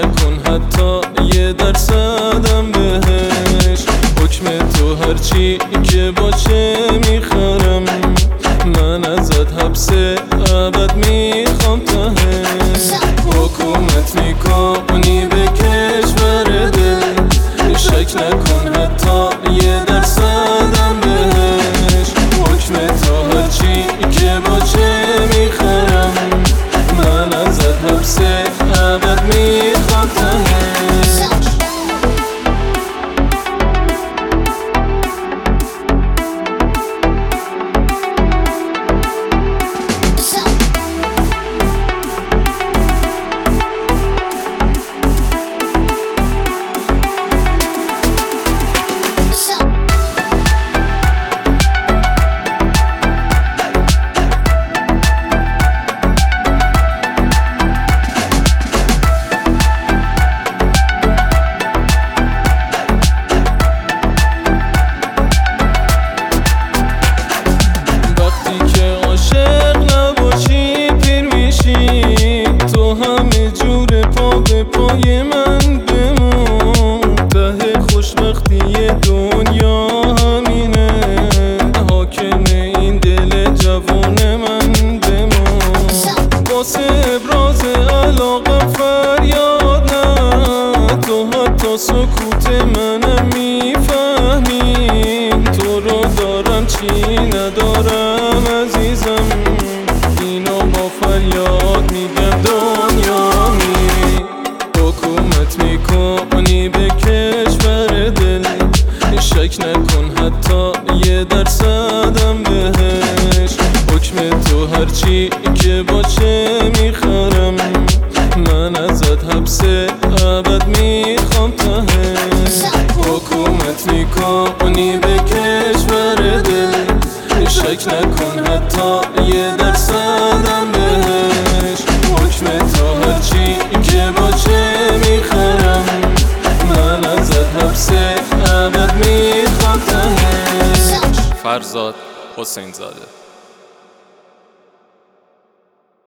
نکن حتی یه درصدم بهش. حکم تو هرچی که باشه میخرم، من ازت حبس ابد میخوام تهش. حکومت میکنی به کشور دل، شک نکن حتی یه درصدم بهش. حکم تو هرچی که باشه میخرم، من ازت حبس ابد میخوام تهش. پای من بمون، ته خوشبختی دنیا همینه. حاکم این دل جوان من بمون، واسه ابراز علاقم فریاد نه. تو حتی سکوت منم میفهمی، تو رو دارم چی ندارم عزیزم. اینو با فریاد میگم دنیا می. حکومت میکنی به کشور دل، شک نکن حتی یه درصدم بهش. حکم تو هرچی که باشه میخرم، من ازت حبس ابد میخوام تهش. حکومت میکنی به کشور دل، شک نکن حتی یه درصدم بهش. حکم تو هرچی که باشه میخرم، من ازت حبس ابد میخوام تهش. فرزاد حسین زاده.